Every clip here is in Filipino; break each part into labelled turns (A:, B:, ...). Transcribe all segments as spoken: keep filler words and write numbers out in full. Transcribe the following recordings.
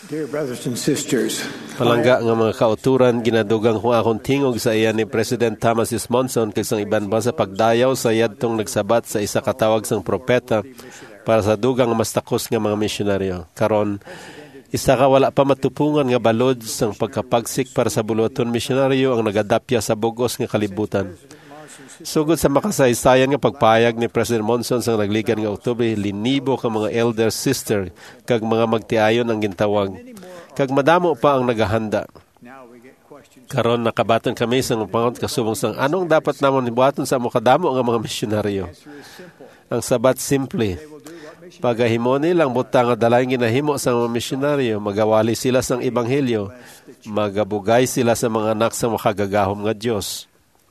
A: Dear brothers and sisters,
B: Palangga nga mga kauturan, ginadugang kung akong tingog sa iya ni President Thomas S. Monson kay sang iban ba sa pagdayaw sa yadtong nagsabat sa isa katawag sang propeta para sa dugang mas takos nga mga misyonaryo. Karon, isa ka wala pa matupungan nga balod sang pagkapagsik para sa buluaton misyonaryo ang nagadapya sa bugos nga kalibutan. Sugod sa makasaysayan nga pagpayag ni President Monson sang nagligan nga Oktubre, linibo ka mga elder sister kag mga magtiayon ang gintawag. Kag madamo pa ang nagahanda. Karon nakabaton kami sa pangon kasubong sang anong dapat namon ibuhaton sa mukadamo nga mga misyonaryo. Ang sabat simple. Pagahimo nilang butang nga dalay ginahimo sa mga misyonaryo, magawali sila sang ebanghelyo, magabugay sila sa mga anak sa makagagahom nga Dios.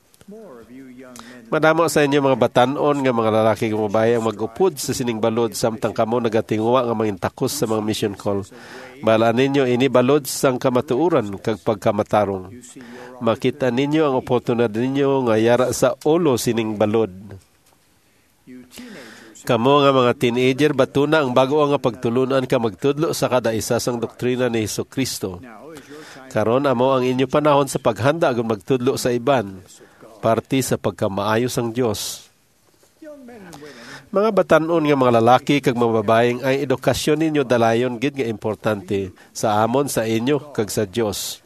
B: Madamo sa inyo mga batanon nga mga lalaki nga babae ang mag-upod sa sining balod samtang kamo nagatingwa nga mangintakos sa mga mission call. Balaan ninyo ini balod sang kamatuuran kag pagkamatarong. Makita ninyo ang oportunidad ninyo nga yara sa ulo sining balod. Kamo nga mga teenager batuna ang bago nga pagtulunan ka magtudlo sa kada isa sang doktrina ni Hesukristo. Karon amo ang inyo panahon sa paghanda agon magtudlo sa iban. Parti sa pagkamaayos ang Diyos. Mga batanon nga mga lalaki kag mga babaeng ay edukasyon ninyo dalayon gid nga importante sa amon sa inyo kag sa Diyos.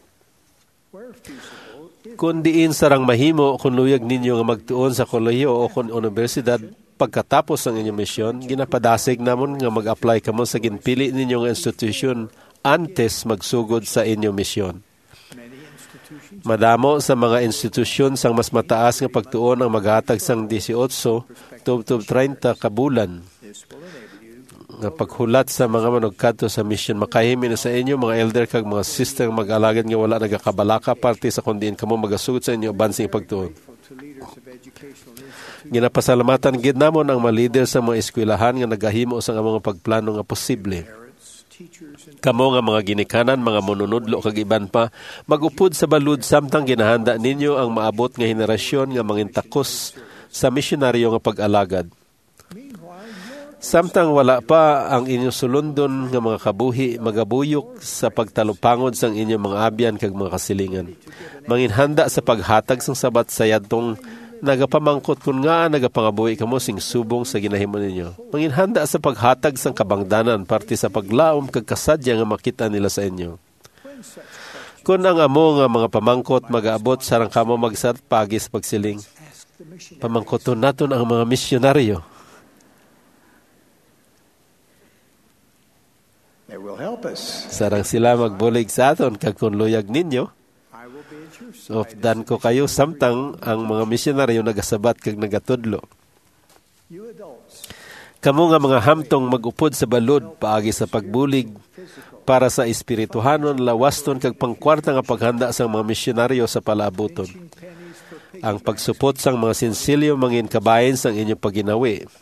B: Kung diin sarang mahimo kung luyag ninyo nga magtuon sa kolehiyo o kung universidad pagkatapos ng inyong misyon, ginapadasig namon nga mag-apply kamo sa ginpili ninyo nga institusyon antes magsugod sa inyong misyon. Madamo sa mga institusyon sang mas mataas nga pagtuon ang maghatag sang eighteen tub thirty kabulan nga paghulat sa mga manugkadto sa mission. Makahimi na sa inyo mga elder kag mga sister mag-alagad nga wala nagakabalaka parte sa kundiin kamo magasugod sa inyo bansing pagtuon. Ginapasalamatan gid namon ang mga leader sa mga eskwelahan nga nagahimo sa mga pagplano nga posible. Kamo nga mga ginikanan, mga mononudlo kag iban pa, magupod sa balud samtang ginahanda ninyo ang maabot nga henerasyon nga mangintakos sa misyonaryo nga pag-alagad. Samtang wala pa ang inyong sulundon nga mga kabuhi, magabuyok sa pagtalupangod sang inyong mga abyan kag mga kasilingan. Manginhanda sa paghatag sang sabat sa yadtong nagapamangkot kun nga nagapangabuhi kamo sing subong sa ginahimo ninyo. Manginhanda sa paghatag sang kabangdanan parte sa paglaom kag kasadya nga makita nila sa inyo. Kun ang amo nga mga pamangkot magaabot sarang kamo magsat pagi sa pagsiling, pamangkoton naton ang mga misyonaryo.
A: they will help us.
B: Sarang sila magbulig sa aton kag kun luyag ninyo, ofdan ko kayo samtang ang mga misyonaryo nagasabat kag nagatudlo. Kamo nga mga hamtong mag-upod sa balod paagi sa pagbulig para sa espirituhanon, lawaston kag pangkwarta nga paghanda sang mga misyonaryo sa palaabuton. Ang pagsupot sang mga sinsilyo mangin kabayin sang inyong paginawi.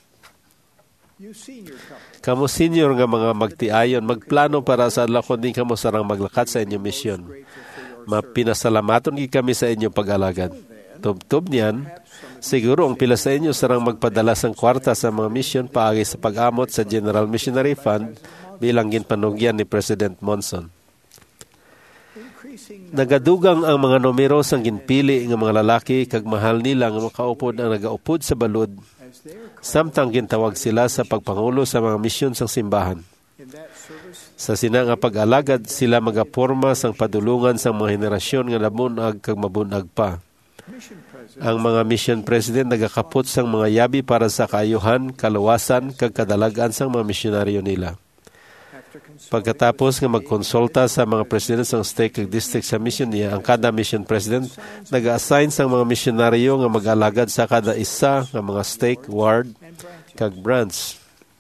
B: Kamo senior nga mga magtiayon, magplano para sa lakon din kamo sarang maglakat sa inyong misyon. Mapinasalamaton gid kami sa inyong pag-alagad. Tubtob niyan, siguro ang pila sa inyo sarang magpadala sang kwarta sa mga misyon paagi sa pag-amot sa General Missionary Fund bilang ginpanugyan ni President Monson. Nagadugang ang mga numero sang ginpili nga mga lalaki kag mahal nila nga makaupod ang nagaupod sa balod samtang gintawag sila sa pagpangulo sa mga misyon sang simbahan. Sa sina nga pag-alagad, sila magaporma sang padulungan sang mga henerasyon nga nabunag kag mabunag pa. Ang mga mission president nagakapot sang mga yabi para sa kaayuhan, kaluwasan kag kadalagan sang mga misyonaryo nila. Pagkatapos nga magkonsulta sa mga president sang state kag district sa mission niya, ang kada mission president nag-assign sang mga misyonaryo nga mag-alagad sa kada isa nga mga stake, ward kag branch.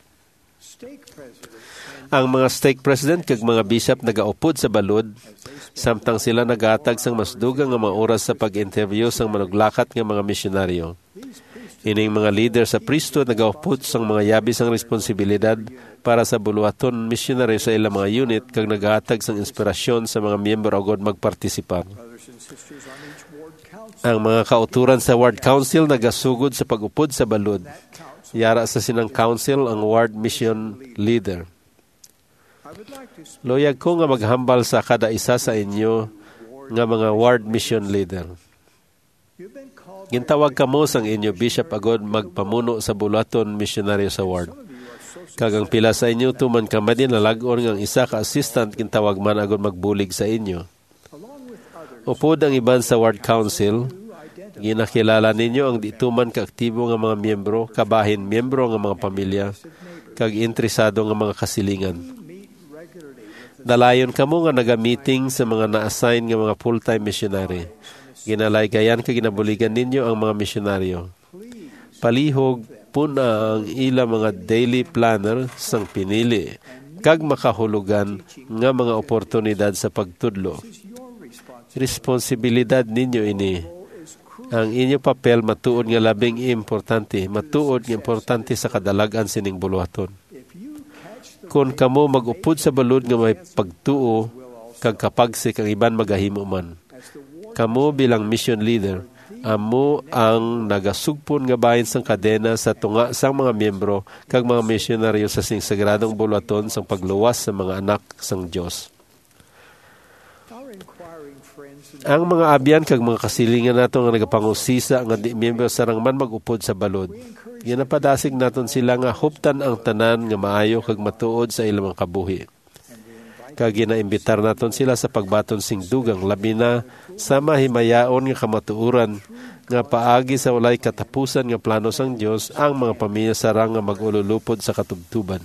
B: Ang mga stake president kag mga bishop nagaupod sa balod samtang sila nagahatag sang mas dugang nga mga oras sa pag-interview sang manuglakat nga mga misyonaryo. Ining mga leader sa priesthood nagaupod sang mga yabi sang responsibilidad para sa buluaton misyonaryo sa ilang mga unit kag nagahatag sang inspirasyon sa mga miyembro agod magpartisipar. Ang mga kauturan sa ward council nagasugod sa pag-upod sa balod. Yara sa sinang council ang ward mission leader. Luyag ko nga maghambal sa kada isa sa inyo nga mga ward mission leader. Gintawag kamo sang inyo bishop agod magpamuno sa bulaton misyonaryo sa ward. Kagang pila sa inyo tuman ka madinalagon nga isa ka assistant gintawag man agod magbulig sa inyo. Upod ang iban sa ward council, ginakilala ninyo ang dituman kaaktibo nga mga miyembro, kabahin miyembro nga mga pamilya, kag interesado nga mga kasilingan. Dalayon kamo nga naga-meeting sa mga na-assign nga mga full-time missionary. Ginalaygayan kag ginabuligan ninyo ang mga misyonaryo. Palihog puna ang ila mga daily planner sang pinili kag makahulugan nga mga oportunidad sa pagtudlo. Responsibilidad ninyo ini. Ang inyo papel matuod nga labing importante, matuod nga importante sa kadalagan sining buluhaton. Kung kamo mag-upod sa balod nga may pagtuo, kag kapagsik ang iban magahimo man. Kamo bilang mission leader, amo ang nagasugpon nga bahin sang kadena sa tunga sang mga miyembro kag mga misyonaryo sa sing sagradong buluhaton sang pagluwas sa mga anak sang Dios. Ang mga abyan kag mga kasilingan nato nga nagapangusisa nga di miyembro sarang man mag-upod sa balod. Ginapadasig naton sila nga huptan ang tanan nga maayo kag matuod sa ilang kabuhi. Kag ginaimbitar naton sila sa pagbaton sing dugang labi na sa mahimayaon nga kamatuoran nga paagi sa walay katapusan nga plano sang Dios ang mga pamilya sarang nga mag-ululupod sa katubtuban.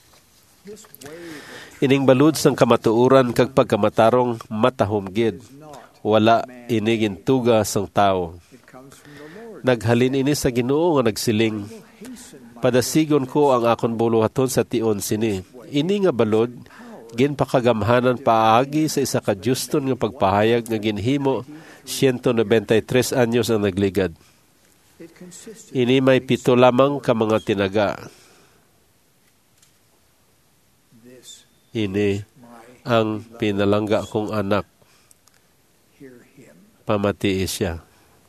B: Ining balud sang kamatuoran kag pagkamatarong matahumgid. Wala inigin tuga sang tao. Naghalin ini sa Ginoo nga nagsiling, padasigon ko ang akon buluhaton sa tion sini. Ini nga balod, ginpakagamhanan paagi sa isa ka juston nga pagpahayag nga ginhimo one hundred ninety-three anyos ang nagligad. Ini may pito lamang ka mga tinaga. Ini ang pinalangga kong anak. Pamatiis siya.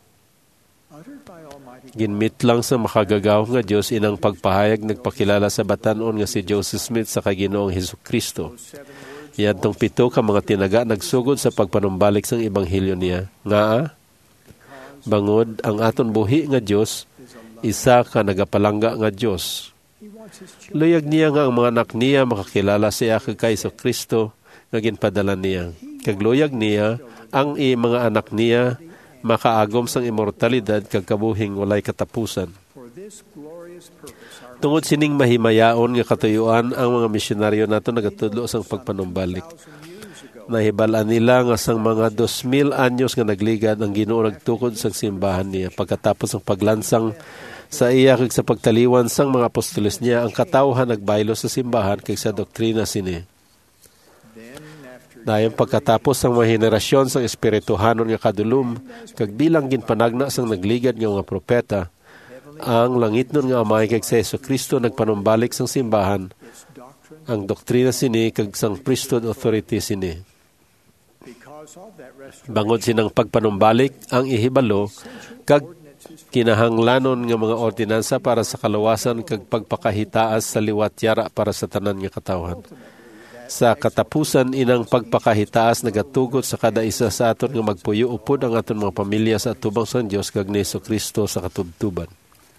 B: Ginmit lang sa makagagaw nga Diyos inang pagpahayag nagpakilala sa batanon nga si Joseph Smith sa Kaginoong Hesukristo. Yan tong pito ka mga tinaga nagsugod sa pagpanumbalik sang Ebanghelyo niya. Nga, bangod ang aton buhi nga Diyos, isa ka nagapalangga nga Diyos. Luyag niya nga ang mga anak niya makakilala siya kay Hesukristo nga ginpadala niya. Kagluyag niya ang i mga anak niya makaagom sang immortalidad kag kabuhing walay katapusan. Tungod sining mahimayaon nga katuyuan ang mga misyonaryo nato nagatudlo sang pagpanumbalik. Nahibalaan nila nga sang mga two mil anyos nga nagligad ang Ginoo nagtukod sang simbahan niya pagkatapos ng paglansang sa iya kag sa pagtaliwan sang mga apostoles niya ang katawhan nagbaylo sa simbahan kag sa doktrina sini. Dayon pagkatapos ng mga henerasyon sang espirituhanon nga kadulom, kag bilang ginpanagna sang nagligad nga mga propeta, ang langit nun nga amay kag sa Hesukristo nagpanumbalik sang simbahan, ang doktrina sini kag sang priesthood authority sini. Bangod sinang pagpanumbalik, ang ihibalo, kag kinahanglanon nga mga ordinansa para sa kaluwasan kag pagpakahitaas sa liwat yara para sa tanan nga katawhan. Sa katapusan, inang pagpakahitaas nagatugot sa kada isa sa aton nga magpuyo upod ang aton mga pamilya sa atubang sang Dios kag ni Hesukristo sa katubtuban.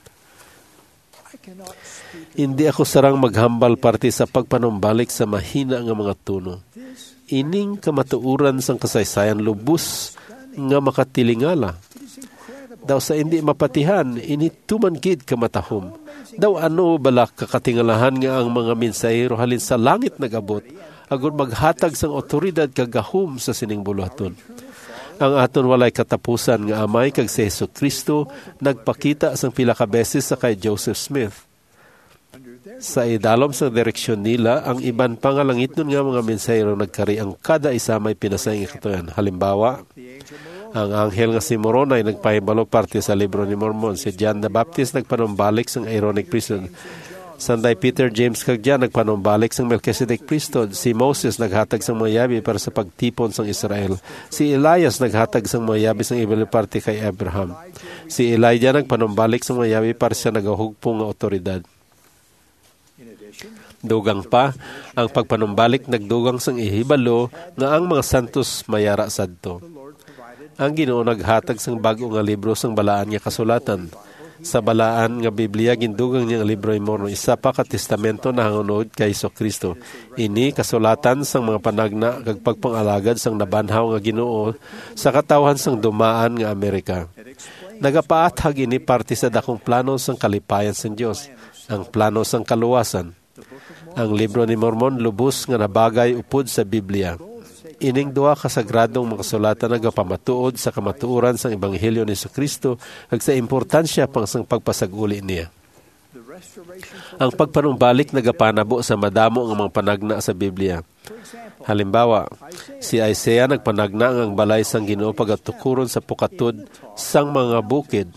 B: Hindi ako sarang maghambal parte sa pagpanumbalik sa mahina nga mga tuno. Ining kamatuuran sang kasaysayan lubos nga makatilingala. Daw sa hindi mapatihan, inituman gid kamatahom. Daw ano balak kakatingalahan nga ang mga mensahero halin sa langit nagabot, agud maghatag sang otoridad kagahom sa sining buluhaton. Ang aton walay katapusan nga amay kag si Hesukristo nagpakita sang pila ka beses sa kay Joseph Smith. Sa idalom sa direksyon nila, ang iban pa nga langit nun nga mga mensahero nagkari ang kada isa may pinasay nga katuyan. Halimbawa, ang anghel nga si Moroni nagpahibalo parte sa libro ni Mormon. Si John the Baptist nagpanumbalik sang Aaronic priesthood. Sanday Peter, James kag John nagpanumbalik sang Melchizedek priesthood. Si Moses naghatag sang mga yabi para sa pagtipon sang Israel. Si Elias naghatag sang mga yabi sang ibang parte kay Abraham. Si Elijah nagpanumbalik sang mga yabi para sa nagahugpong nga otoridad. Dugang pa, ang pagpanumbalik nagdugang sang ihibalo nga ang mga santos mayara sadto. Ang Ginoo naghatag sang bag-o nga libro sang balaan nga kasulatan. Sa balaan nga Biblia gindugang niya ang libro ni Mormon, isa pa ka testamento na hangunod kay Jesucristo. Ini kasulatan sang mga panagna kag pagpangalagad sang nabanhaw nga Ginoo sa katawhan sang dumaan nga Amerika. Nagapaathag ini parte sa dakong plano sang kalipayan sang Dios, ang plano sang kaluwasan. Ang libro ni Mormon lubos nga nabagay upod sa Biblia. Ining duha kasagradong mga kasulatan nagapamatuod sa kamatuoran sang Ebanghelyo ni Jesucristo ag sa importansya pang sang pagpasaguli niya. Ang pagpanumbalik nagapanabo sa madamo nga mga panagna sa Biblia. Halimbawa, si Isaiah nagpanagna ang balay sang Ginoo pagatukuron sa pukatod sang mga bukid.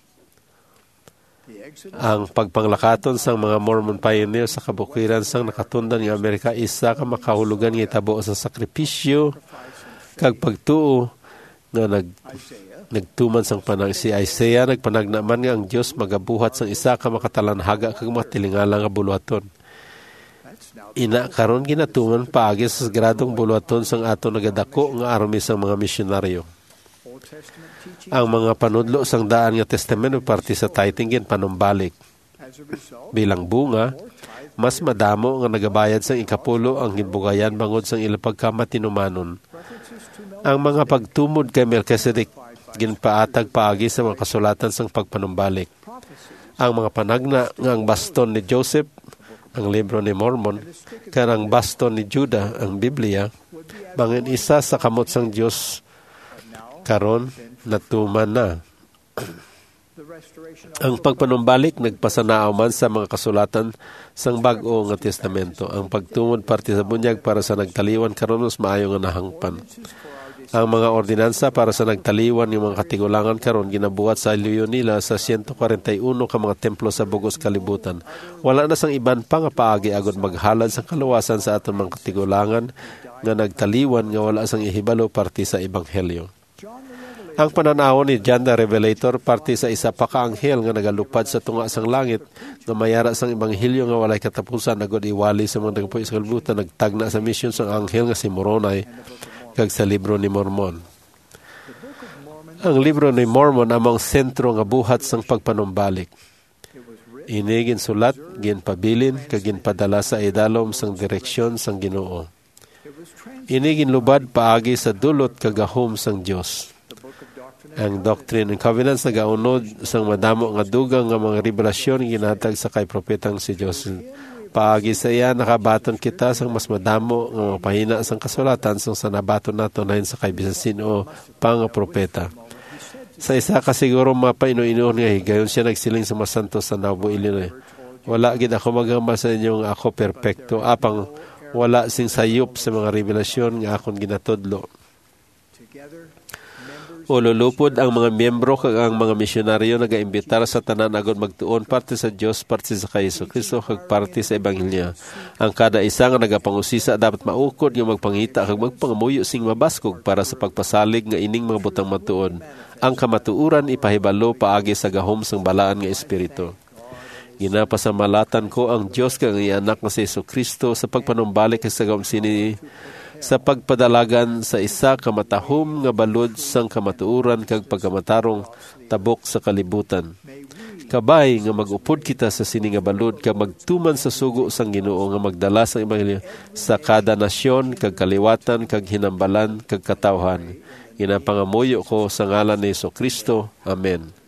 B: Ang pagpanglakaton sang mga Mormon pioneer sa kabukiran sang nakatundan ng Amerika isa ka makahulugan nga itabo sa sakripisyo kag pagtuo nga nag nagtuman sang panang. Si Isaiah nagpanagna man nga ang Dios magabuhat sang isa ka makatalanhaga kag matilingala nga buluhaton. Ina karon ginatuman paagi sa gradong buluhaton sang ato nagadako nga army sang mga misyonaryo. Ang mga panudlo sang daan nga testamento parte sa tithing panumbalik. Bilang bunga, mas madamo nga nagabayad sang ikapulo ang ginbugayan bangod sang ilang pagkamatinumanon. Ang mga pagtumod kay Melchizedek ginpaatag paagi sa mga kasulatan sang pagpanumbalik. Ang mga panagna nga ang baston ni Joseph, ang libro ni Mormon, kanang baston ni Judah, ang Biblia, bangin isa sa kamot sang Dios karon natuman na. Ang pagpanumbalik nagpasanaaw man sa mga kasulatan sang bag-o nga testamento. Ang pagtumod parte sa bunyag para sa nagtaliwan karon mas maayo nga nahangpan. Ang mga ordinansa para sa nagtaliwan yung mga katigulangan karon ginabuhat sa Leonila sa one forty-one ka mga templo sa bugos kalibutan. Wala na sang iban pa nga paagi agud maghalad sa kaluwasan sa aton mga katigulangan nga nagtaliwan nga wala sang ihibalo parte sa ebanghelyo. Ang pananaw ni John the Revelator parte sa isa pa ka anghel nga nagalupad sa tunga sang langit nga mayara sang ebanghelyo nga walay katapusan agud iwali sa mga nagpuy sa kalibutan nagtagna sa mission sang anghel nga si Moroni kag sa libro ni Mormon. Ang libro ni Mormon among sentro nga buhat sang pagpanumbalik. Ini ginsulat, ginpabilin kag ginpadala sa idalom sang direksyon sang Ginoo. Ini ginlubad paagi sa dulot kag gahom sang Dios. Ang Doctrine and Covenants nagaunod sang madamo nga dugang nga mga revelasyon ginatag sa kay propetang si Joseph. Paagi sa iya nakabaton kita sang mas madamo nga mga pahina sang kasulatan sang sanabaton nato nahin sa kay bisan sino pang propeta. Sa isa ka siguro mapainuinuon nga higayon siya nagsiling sa masanto sa Nauvoo, Illinois. Wala gid ako magamba sa inyo nga ako perpekto apang wala sing sayop sa mga revelasyon nga akon ginatudlo. Ululupod ang mga miyembro kag ang mga misyonaryo nagaimbitar sa tanan agud magtuon parte sa Dios, parte sa kay Jesucristo kag parte sa ebanghelyo. Ang kada isa nga nagapangusisa dapat maukod nga magpangita kag magpangamuyo sing mabaskog para sa pagpasalig nga ining mga butang matuod. Ang kamatuoran ipahibalo paagi sa gahom sang balaan nga espiritu. Ginapasamalatan ko ang Dios kag ang iyang anak nga si Jesucristo sa pagpanumbalik sa gahom sini sa pagpadalagan sa isa ka matahom nga balod sang kamatuoran kag pagkamatarong tabok sa kalibutan. Kabay nga mag-upod kita sa sini nga balod kag magtuman sa sugo sang Ginoo nga magdala sang ebanghelyo sa kada nasyon kag kaliwatan kag hinambalan kag katawhan. Ginapangamuyo ko sa ngalan ni Jesucristo. Amen.